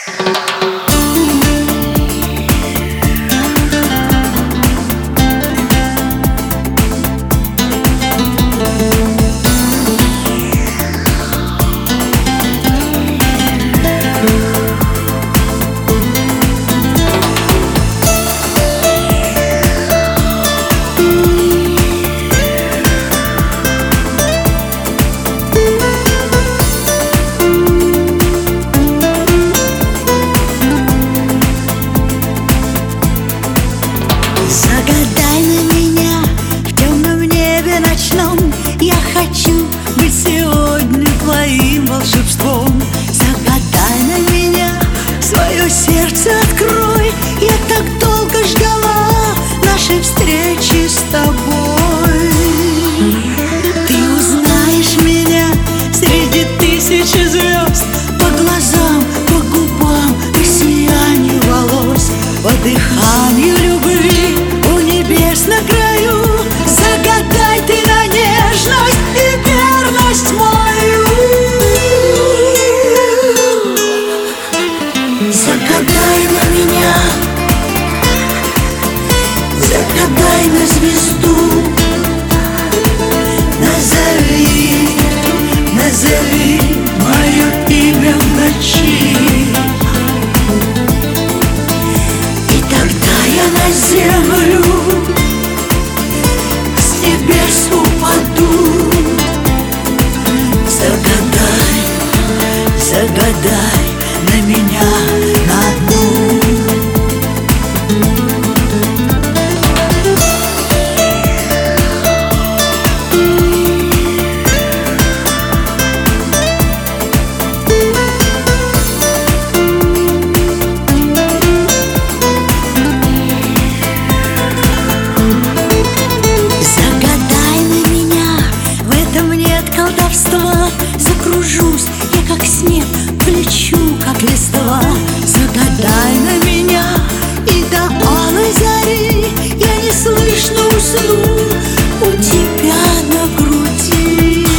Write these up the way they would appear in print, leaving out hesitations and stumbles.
Загадай на меня в темном небе ночном. Я хочу быть сегодня твоим волшебством. Загадай на меня, свое сердце открой. Я так долго ждала нашей встречи с тобой. Ты узнаешь меня среди тысячи звезд, по глазам, по губам, по сиянию волос, по дыханию любви у небес на краю. Загадай ты на нежность и верность мою. Загадай на меня, загадай на звезду. Назови, назови мое имя в ночи. И тогда я на землю с небес упаду. Загадай, загадай на меня на одну. Закружусь я, как снег, полечу, как листва. Загадай на меня, и до алой зари я неслышно усну у тебя на груди.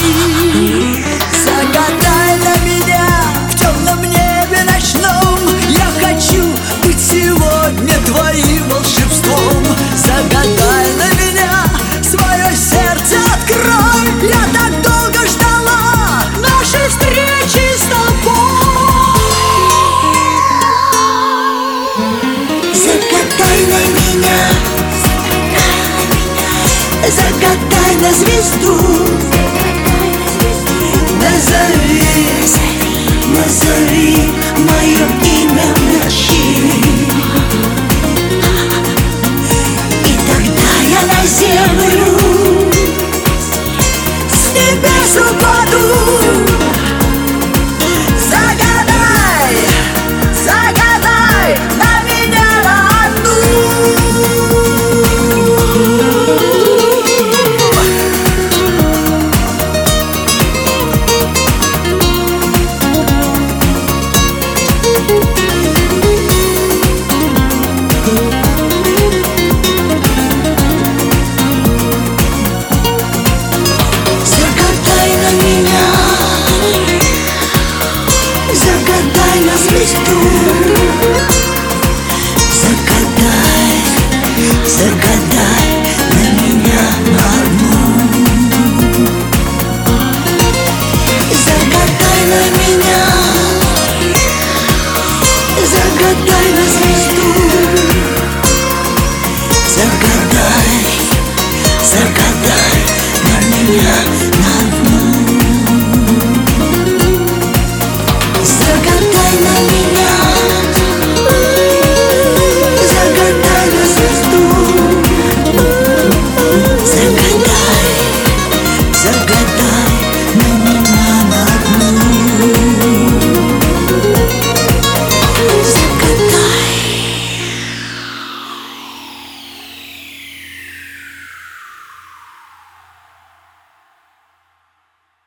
Загадай на меня в темном небе ночном. Я хочу быть сегодня твоим волшебством. Загадай на меня, свое сердце открой. Я так долго ждала нашей встречи с тобой. Загадай на меня, загадай на звезду. Назови, назови мое имя в ночи. И тогда я на землю с небес упаду. Загадай, загадай на меня на одну. Загадай на меня, загадай на звезду. Загадай, загадай на меня на одну. Загадай на меня, загадай на звезду. Загадай, загадай на меня.